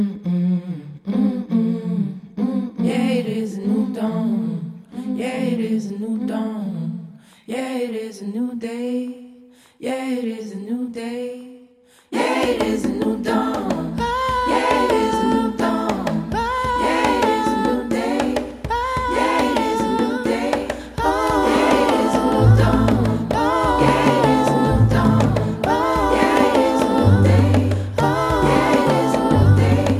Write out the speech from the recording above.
Yeah, it is a new dawn. Yeah, it is a new dawn. Yeah, it is a new day. Yeah, it is a new day. Yeah, it is a new dawn.